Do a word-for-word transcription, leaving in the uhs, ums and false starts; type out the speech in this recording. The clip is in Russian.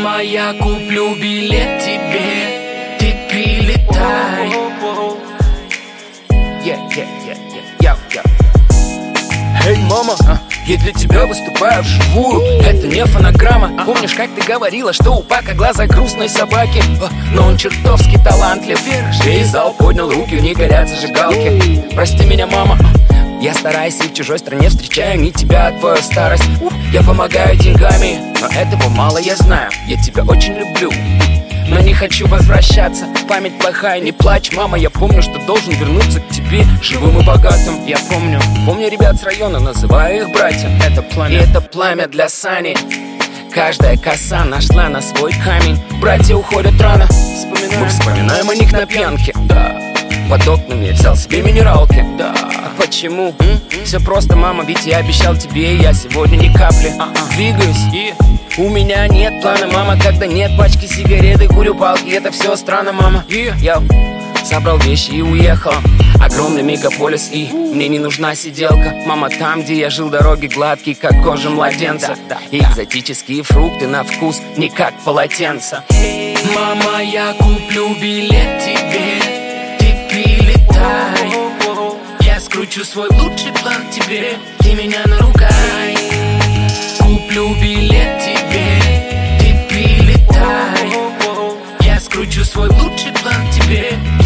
Мама, я куплю билет тебе, ты прилетай. Yeah, yeah, yeah, yeah, yeah. Эй, мама, а? Я для тебя выступаю вживую. Это не фонограмма. а? Помнишь, как ты говорила, что у Пака глаза грустной собаки? а? Но он чертовски талантлив. Весь зал поднял руки, в них горят зажигалки. Прости меня, мама, я стараюсь и в чужой стране встречаю не тебя, а твою старость. Я помогаю деньгами, но этого мало, я знаю. Я тебя очень люблю, но не хочу возвращаться. Память плохая, не плачь, мама. Я помню, что должен вернуться к тебе живым и богатым. Я помню, помню ребят с района, называю их братья. Это пламя, и это пламя для Сани. Каждая коса нашла на свой камень. Братья уходят рано, вспоминаем. Мы вспоминаем о них на пьянке. Да. Под окнами я взял себе минералки. Да. А почему? М-м? Все просто, мама, ведь я обещал тебе, я сегодня ни капли. А-а. Двигаюсь и... У меня нет плана, мама, когда нет пачки сигареты, курю палки, это все странно, мама. И я собрал вещи и уехал. Огромный мегаполис, и мне не нужна сиделка. Мама, там, где я жил, дороги гладкие, как кожа младенца. И экзотические фрукты на вкус, не как полотенца. Мама, я куплю билет тебе, ты прилетай. Я скручу свой лучший план тебе, ты меня наругай. Куплю билет тебе, ты прилетай. Я скручу свой лучший план тебе.